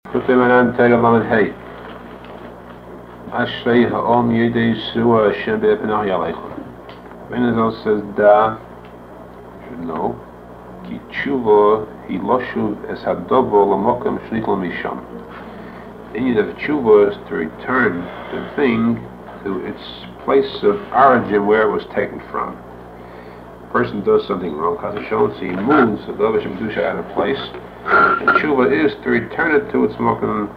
Kutay Manan Taylor Lamed Hay. Ashrei Ha'om Yedei Yisroa Hashem Be'epenach Yaleichon. Benazal says, Da, should know, Ki Tshuva Hi Loshuv Es Hadovo Lamokam Shnit Lamisham. The need of Tshuva is to return the thing to its place of origin where it was taken from. A person does something wrong, so he moves the Davish and Kedusha out of place. And Tshuva is to return it to its Mokum,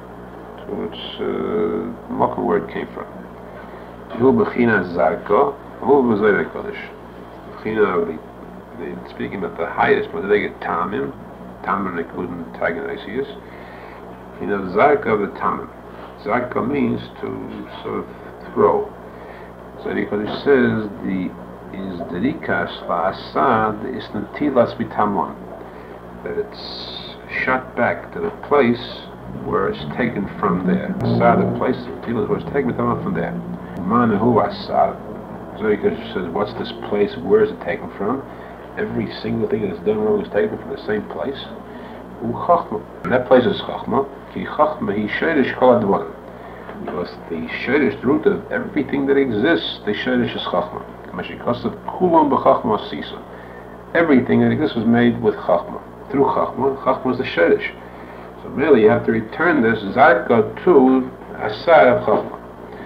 where it came from. Hu Bechina Zarko, Hu B'Zoyre Kodesh. Bechina, speaking about the highest, but they get Tamim including Taganisius. Bechina Zarko of the Tamim. Zarko means to sort of throw. So the Kodesh says the is the Rikas La'asad is Natilas Bitamon, that it's shot back to the place where it's taken from there. Asad, the place of Natilas where it's taken from there. Manahu Asad. So the Kodesh says, what's this place? Where is it taken from? Every single thing that's done wrong is taken from the same place. And that place is Chachma. Ki Chachma Hi Sherish Kol Advarim. Because the Sherish, the root of everything that exists, the Sherish is Chachma. Everything that exists was made with Chachma. Through Chachma, Chachma is the Sherish. So really you have to return this Zarka to Asad of Chachma.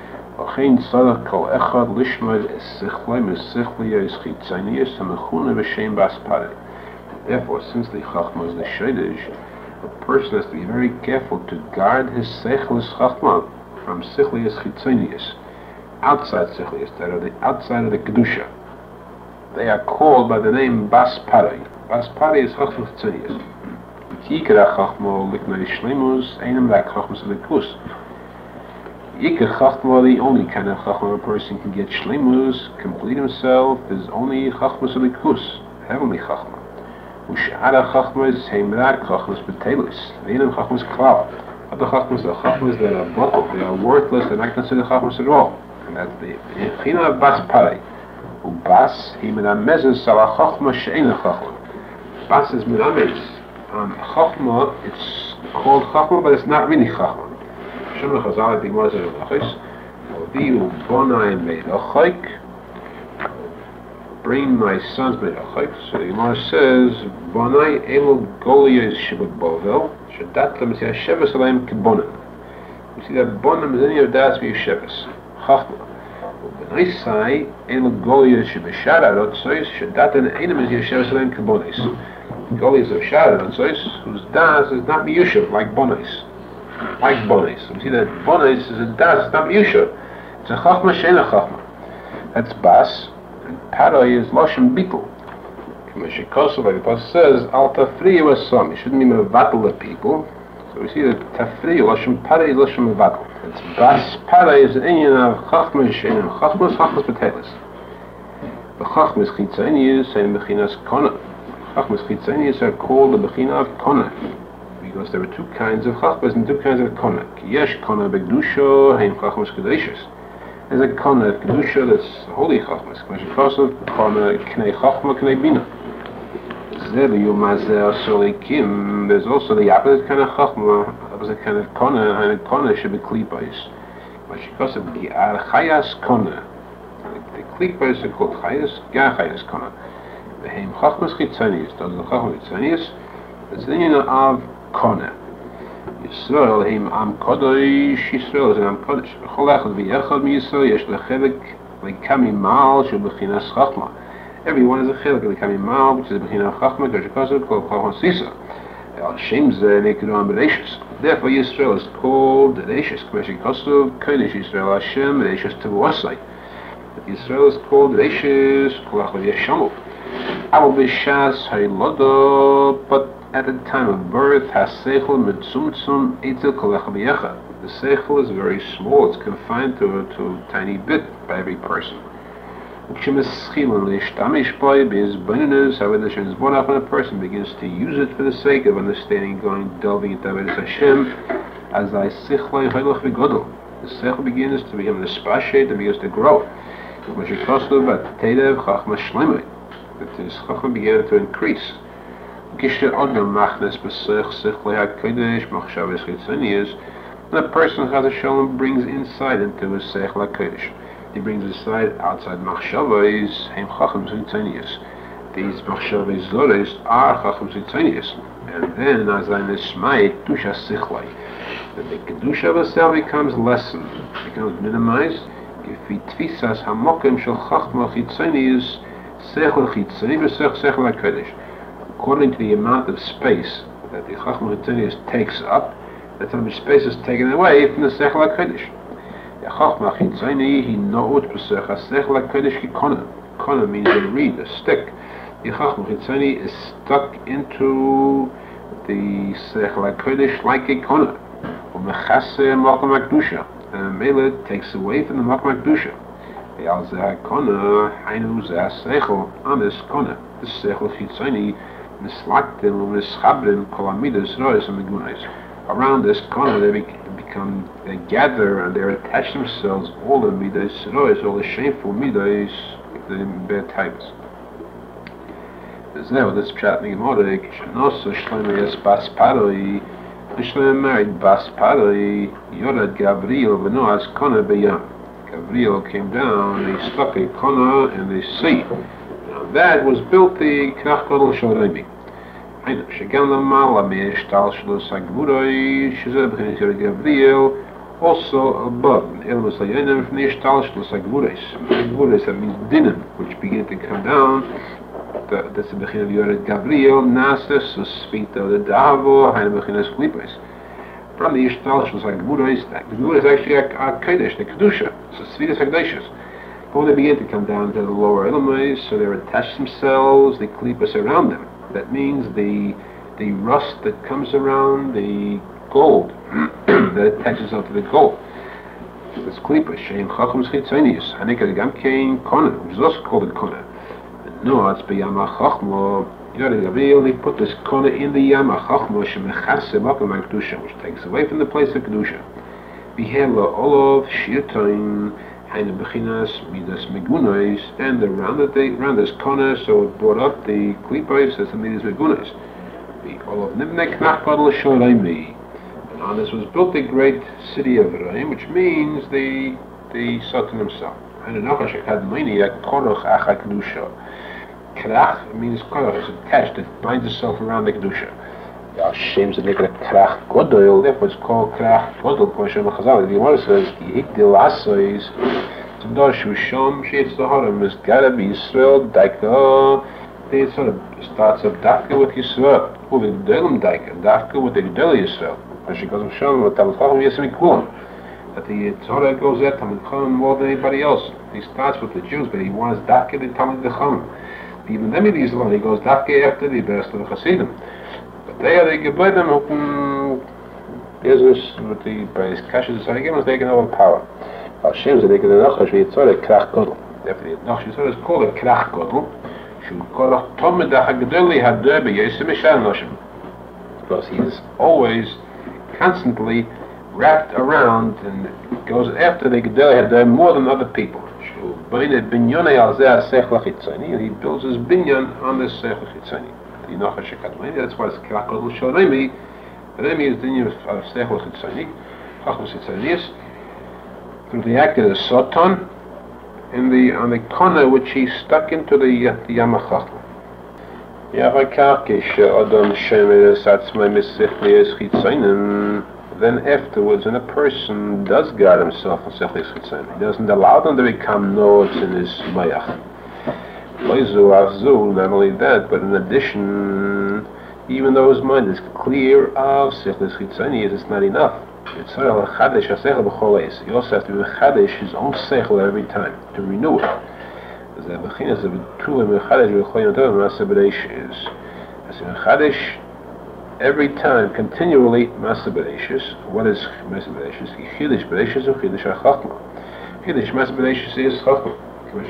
Therefore, since the Chachma is the Sherish, a person has to be very careful to guard his Sechlis Chachma from Sichlius Chitzonius, outside Sichlius, that are the outside of the Kedusha. They are called by the name Bas Parai. Bas Parai is Chachma Chitzonius. Yikra Chachma Liknei Shleimus, Einem Lak Chachma Selikus. Yikra Chachma, the only kind of Chachma a person can get Shleimus, complete himself, is only Chachma Selikus, heavenly Chachma. Ush'ara Chachma is Heimrak Chachma Betelis. Einem Chachma is Klal. Other Chachmas are Chachmas that are bottled, they are worthless, they're not considered Chachmas at all. And that's the China of Bas Parai. Ubas, he menamezes ala Chachma she'ena Chachma. Bas is menamez. Chachma, it's called Chachma, but it's not really Chachma. Shem Chazal, the Gemara says, Oviu bonai me'achaik, bring my sons me'achaik. So the Gemara says, bonai elu goliyos shebut bovel, shedat lem siya sheves alayim kebonim. We see that bonim is any of das v'yu sheves. Chachma. U'benaisai elu goliyos shebeshara rotzois, shedat en einem is siya sheves alayim kebonis. Goliyos of shara rotzois, whose das is not miyushav, like bonis. Like bonis. We see that bonis is a das, it's not miyushav. It's a chachma she'ena chachma. That's bas. And paroi is loshem bitul. Meshikosu, like the Pasuk says, al tafriyu asam. You shouldn't be mevatel the people. So we see that tafriyu, loshem paroi is loshem mevatel. It's bas paroi is an inyan of chachma she'ena chachma is chachmas betelis. The chachmas chitzonius and bechinas kona. Chachmas chitzonius are called the bechina of kona, because there are two kinds of chachmas and two kinds of kona. Ki yesh kona begdusho heim chachmas kedeshus. There's a kona of kedusha that's holy chachmas. Meshikosu kona knei chachma knei bina. There's also the opposite kind of chachma, opposite kind of kona, and a kona should be klipais. Meshikosu the chayas kona. The klipais are called chayas, chayas kona. The heim chachmas chitzonius, those are the chachmas chitzonius. It's the union of kona. Yisrael heim am kodesh. Yisrael is an am kodesh. B'chol echad v'yechad mi-Yisrael yesh lechelek lekami mal shel bechinas chachma. Everyone is a chelek lekami mal, which is a bechinas chachma, k'shikosu called chachma sisa. Al shem zeh nekedu am bereishus. Therefore Yisrael is called bereishus. K'shikosu kodesh Yisrael Hashem bereishus tevuasai. Yisrael is called bereishus kolach v'yeshamu. Aval b'shas ha'ilado, but at the time of birth, ha-seichel mitzumtzum eitel kolach b'yechad. The seichel is very small, it's confined to a tiny bit by every person. However, when a person begins to use it for the sake of understanding, delving into Avodas Hashem, as I sichlei haylach v'godol, the seichel begins to become nespashet and begins to grow. That this chachma began to increase. Kishe Odom Machnes B'Sech Sichlei HaKodesh Machshavos Chitzonius. When a person Chas Shalom brings insight into his Seichel HaKodesh, he brings insight outside Machshavos Heim Chacham Chitzonius. These Machshavos Zores are Chacham Chitzonius, and then as I Nishmai Kedusha Sichlei, then the Kedusha of itself becomes lessened, becomes minimized. If Tfisas Hamokim Shel Chachma Chitzonius Seichel Chitzoni B'Sech Seichel HaKodesh. According to the amount of space that the Chachma Chitzonius takes up, that's how much space is taken away from the Seichel HaKodesh. The Chachma Chitzoni he knows B'Sech Seichel HaKodesh ki Kona. Kona means a reed, a stick. The Chachma Chitzoni is stuck into the Seichel HaKodesh like a Kona. Umechase Makom HaKdusha, and Mele takes away from the Makom HaKdusha. The Al Zeh Kona Hainu Zeh Seichel Amis Kona. This Seichel Chitzoni Mislaktim U'Mischabrim Kol Amidas Rois and Megunos. Around this Kona they gather and they attach themselves all the Midas Rois, all the shameful Midas, the bad types. Zeh, this chat Nigmorik, Shanosa Shlomo Yes Bas Paroi, Shlomo married Bas Paroi, Yored Gabriel Benoas Kona Beyam. Gabriel came down, he stuck a Kona in the sea. That was built the Knach Gadol Shoremi. Shegan Lamala Me'eshtal Shlos HaGvuroi Shezeh B'Chenes Gabriel, also above Elmas Layonim from the Eshtal Shlos HaGvuros. Gvuros, that means dinim, which begin to come down. That's the B'Chenes of Yored Gabriel, Nasa Suspita the Davo, Hainu B'Chenes Klipos. From the Eshtal Shlos HaGvuros, that Gvuros is actually a Kodesh, the Kedusha, so Svidas HaKdoshes. But when they begin to come down to the lower elements, so they attach themselves, the klipas around them. That means the rust that comes around the gold, that attaches itself to the gold. This klipas, Shein Chachams Chitzonius, Hanika Gamkein Kona, which is also called a Kona. No, it's B'Yama Chachmo, Yored Gabriel, they put this Kona in the Yama Chachmo, Shemechase Makom HaKdusha, which takes away from the place of Kedusha. Bihela Olov, Shirtoin, Hainu B'Chinas Midas Megunos, and around this Kona, so it brought up the Klipos as the Midas Megunos. The Olav Nibnek Knach Gadol Shoremi, and on this was built the great city of Reim, which means the Satan himself. Hainu Nachash Akadmini Koroch Acha Kedusha. Krach means Koroch, it's attached, it binds itself around the Kedusha. Hashem said like a Krach Godol, therefore it's called Krach Godol. Hashem Chazal, the Gemara says, Yihikdil Asois, Tadoshu Shom, Sheitz Laharim, is gotta be Yisrael, Daika. It sort of starts up Dafka with Yisrael, with Gedolim Daika, Dafka with the Gedol Yisrael. Hashem goes Shom, with Talmud Chacham Yisrael Kulam. That the Torah goes there, Talmud Chacham more than anybody else. He starts with the Jews, but he wants Dafka the Talmud Chacham. Even then he goes Dafka after the best of the Hasidim. They are the Gebedim business with the base Kashas Sarigim, they can overpower. Hashem said they can Nachash Yitzhak Krach Godel. Therefore, the Nachash Yitzhak is called a Krach Godel. Shu Korach Tomedach HaGedoli HaDerbe Yesim Mishar Noshim. Because he is always, constantly wrapped around and goes after the Gedoli HaDerbe more than other people. Shu B'Ined Binyonei Al Zeh HaSeichel HaChitzoni, he builds his binyan on this Seichel HaChitzoni. That's why it's Krach Gadol Shoremi. Remi is the name of Seichel Chitzoni, Chachmas Chitzonius, through the act of the Soton, on the Kona which he stuck into the Yama Chachma. Then afterwards, when a person does guard himself in Seichel Chitzoni, he doesn't allow them to become nodes in his Mayach. Not only that, but in addition, even though his mind is clear of Seichel Chitzoni, it's not enough. He also has to be Chadesh his own Seichel every time, to renew it. As Chadesh every time, continually Masabereshis. What is Masabereshis? Chidish Bereshis or Chidish HaChachma. Chidish Masabereshis is Chachma.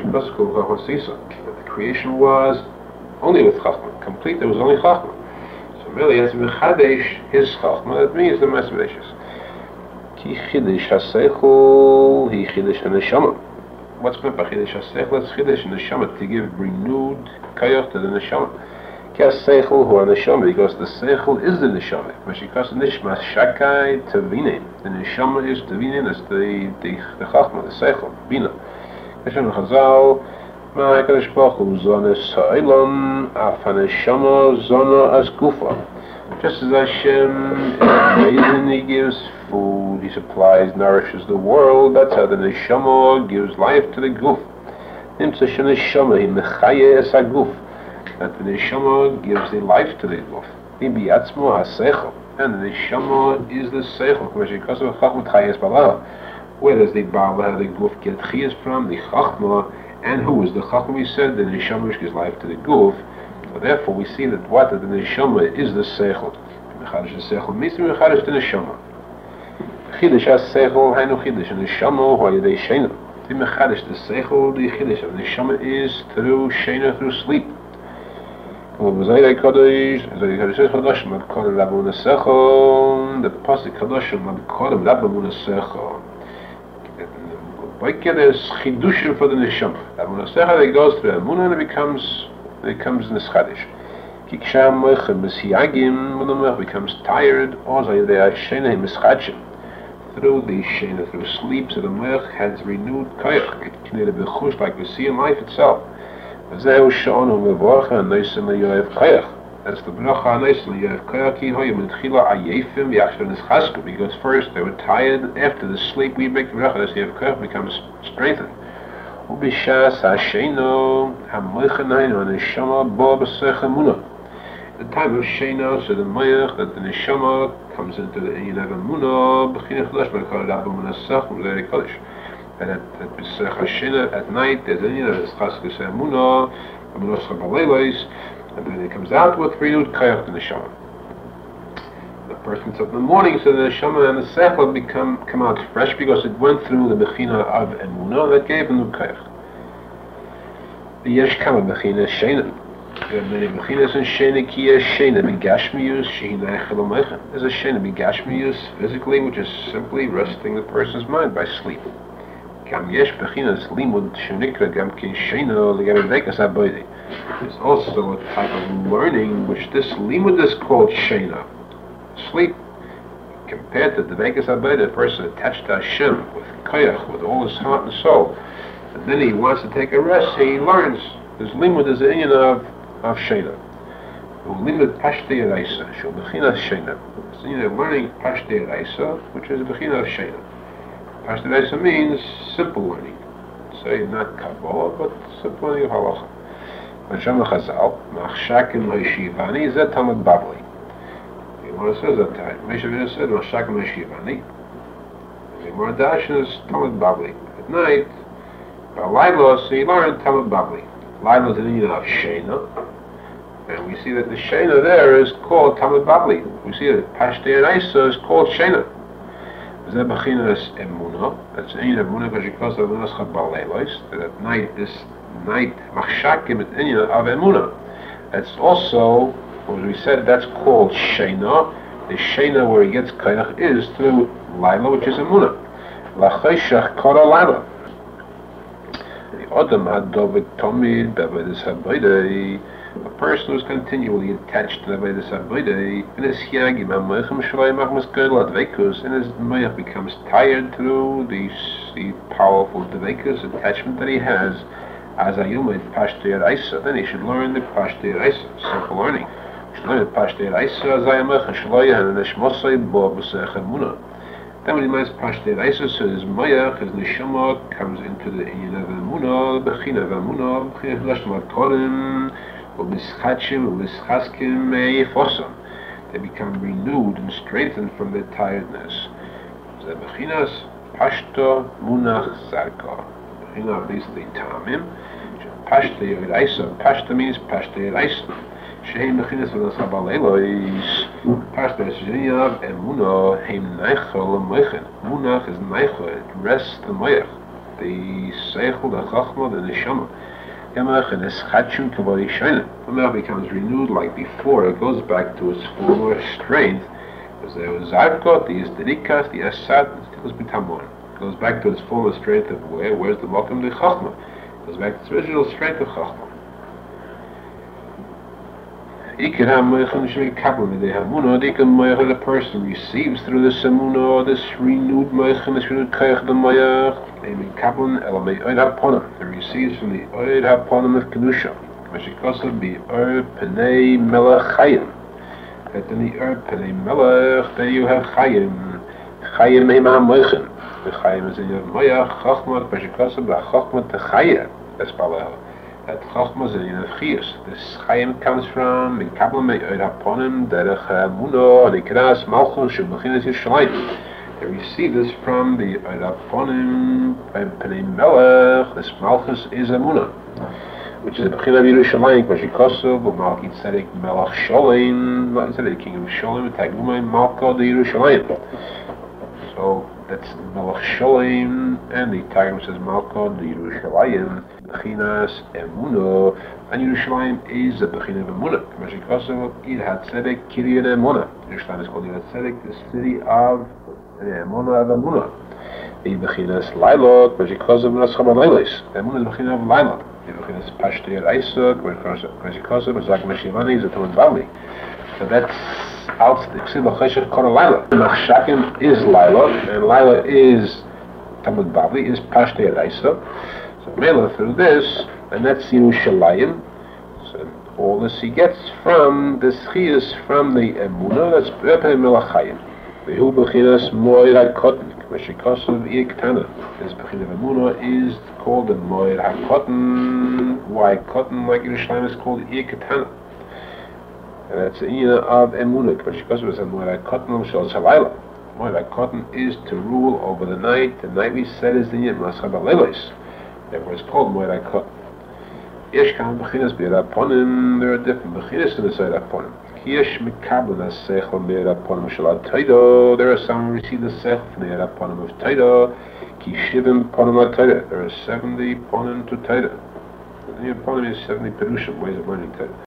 The creation was only with Chachma, complete, there was only Chachma. So really, as Mechadesh his Chachma, that means the Masabereshis. Ki Chidish HaSeichel, Hi Chidish HaNeshama. What's meant by Chidish HaSeichel? It's Chidish HaNeshama, to give renewed Kayoch to the Neshama. Seichel hu neshama, because the Seichel is the neshama. Because nishma shakai tevinin. The neshama is tevinin, is the chachma, the Seichel, bina. Hashem Chazal, ma HaKadosh Baruch Hu zones ha'ilon, af haneshama zona as gufa. Just as Hashem is amazing, He gives food, He supplies, nourishes the world. That's how the neshama gives life to the guf. Nimtza sheneshama hi mechaye es haguf. That the neshama gives the life to the guf. Bibi atzmo ha-seichel, and the neshama is the seichel. Because of chachmat chayes balaha. Where does the balaha, the guf, get chiyas from? The chachma, and who is the chachma? We said the neshama which gives life to the guf. So therefore, we see that what the neshama is the seichel. Mechadish the seichel means mechadish the neshama. Chidish ha-seichel hainu chidish neshama hu yedei sheina. The mechadish the seichel, the chidish of neshama is through sheina, through sleep. The pasuk kadoshim l'kodem labamun sechel. There's chidushim for the neshama. Labamun sechel, it goes through emunah and it becomes nischadish. Kiksham moichem misiyagim, when the moich becomes tired, or zayidei shena mischadshim. Through the shena, through sleep, so the moich has renewed koyach. It can be bechush like we see in life itself. That's the bracha ha'neisim l'yoyev koyach ki hoyim l'tchila ayefim v'yachshav nischasku. Because first they were tired, after the sleep we make the bracha, that's the yoyev koyach becomes strengthened. Ubishas ha'sheino ha'moichem hainu ha'neshama bo b'sech emunah. The time of Shena, so the moich, that the neshama comes into the inyan of emunah, b'chinech chadash b'kol rabba munasach u'zeh kodesh. And at Pesach HaShena, at night, there's an inyan of chaskus emunah, emunah schabaleilos, and then it comes out with renewed koyach the neshama. The person gets up in the morning, so the neshama and the seichel come out fresh because it went through the bechina of emunah that gave a new koyach. The yesh kama bechina shena. There are many bechinas in shena ki yesh shena b'gashmiyus shehinai chalameichem. There's a shena b'gashmiyus physically, which is simply resting the person's mind by sleep. Kam yesh bechinas limud shenikra gam ki shena l'gam veikas haboidi. There's also a type of learning which this limud is called shena, sleep. Compared to the veikas haboidi, a person attached to Hashem with koyach, with all his heart and soul, and then he wants to take a rest, he learns. His limud is the inyan of shena. Limud pashte eraisa, shul bechina shena. It's the inyan of learning pashte eraisa, which is the bechina of shena. Pashte eraisa means simple learning. Say not Kabbalah, but simple learning of halacha. Hashem Chazal, machshakim leishivani, zet tamad babli. The Gemara says that time. Moshe Rabbeinu said, machshakim leishivani. The Gemara Darshan is tamad babli. At night, Laila, so he learned tamad babli. Laila is the inyan of shena. And we see that the shena there is called tamad babli. We see that pashte eraisa is called shena. Zeh bechinas emunah. That's the inyan of emunah because she calls the emunah schabaleilos. That at night, this night, machshakim is inyan of emunah. That's also, as we said, that's called shena. The shena where he gets koyach is through laila, which is emunah. Lachayshach kora laila. The Adam had David Tomid Bevedis Habaydei. A person who's continually attached to the Bevedis Habaydei, and his Yagim HaMoichem Shalai Machmas Geilat Vekus, and his Moich becomes tired through the powerful Vekus attachment that he has as a Yumid Pashte Eraisa. Then he should learn the Pashte Eraisa, simple learning. He should learn the Pashte Eraisa as I am Moich Shalai and Neshmosai Bo B'Sech Emunah. Then when he learns Pashte Eraisa, so his Moich, his Neshama, comes into the inyan of emunah, bechina of emunah, bechina of lashma kodim, u'mischadshim, u'mischaskim yefosam. They become renewed and strengthened from their tiredness. So bechinas pashto munach zarka. Bechina of these three tamim. Pashte Eraisa. Pashta means Pashte Eraisa. Shehem bechinas v'nas habaleilos. Pashta Eraisa emunah heim neichel l'moichen. Munach is neichel, it rests the moich, the seichel, the chachma, the neshama. Yamach and eschadshim kavodi shayna. The moich becomes renewed like before. It goes back to its former strength. Because there was zarkot, the isterikas, the asad, the stilus b'tamon. It goes back to its former strength of where's the mokum, the chachma. It goes back to its original strength of chachma. Iker HaMoichin Shemei Kabel Midei HaMuna, Iker Moichin, the person receives through this Emuna, this renewed Moichin, this renewed Koyach the Moich, Emin Kabel, Elamei Oid HaPonim, that receives from the Oid HaPonim of Kedusha, Meshikosa be Oid Penei Melech Chayim, that in the Oid Penei Melech, there you have Chayim, Chayim Eim HaMoichin, the Chayim is in your Moich, Chochmat, Meshikosa, the Chochmat the Chayim, that's Balel. That Chochma is in the Chiyus. This Chayim comes from in Kabbalah Me'od HaPonim Derech Muno Nikras Malchus Shebechinas Yishalayim. They receive this from the Od HaPonim by Penei Melech. This Malchus is a Muna, which is a Bechina of Yerushalayim. Vashikosu B'Malki Tzedek Melech Sholem. Malki Tzedek, the king of Sholem. Tagumay Malka the Yerushalayim. So that's Melech Sholem, and the Targum says Malka the Yerushalayim. Bechinas Emuno, and Yerushalayim is a Bechina of Emunah. Meshikosu Yidhat Tzedek Kiryan Emunah. Yerushalayim is called Yidhat Tzedek, the city of Emunah of Emunah. The Bechinas Lailot, Meshikosu V'Nascham Leilis. Emunah is Bechina of Lailot. The Bechinas Pashtei Eisuk, Meshikosu V'Zak Meshivani is a Talmud Bavli. So that's out the Ksiva Chesed Kora Lailot. Machshakim is Lailot, and Lailot is Talmud Bavli, is Pashtei Eisuk. Mela through this, and that's Yerushalayim. So all this he gets from the Chiyus from the Emunah, that's Bepei Melachayim. Vehu Bechinas Moed HaKotten, Meshikosav Iktana. This Bechin of Emunah is called the Moed HaKotten. Why Kotten, like Yerushalayim, is called Iktana? And that's the Ina of Emunah. Meshikosav is a Moed HaKotten, Shal Shalayla. Moed HaKotten is to rule over the night. The night we said is the Yom Maschab HaLeilos. Therefore it's called Moed HaKotten. Yesh kam bechinas b'yed HaPonim, there are different bechinas in the side HaPonim. Ki yesh mikabel ha-sechel b'yed HaPonim shel ha-Torah, there are some who receive the sechel from the Yed HaPonim of Torah, ki shivim ponim ha-Torah, there are 70 ponim to Torah. The Yed HaPonim is 70 perushim, ways of learning Torah.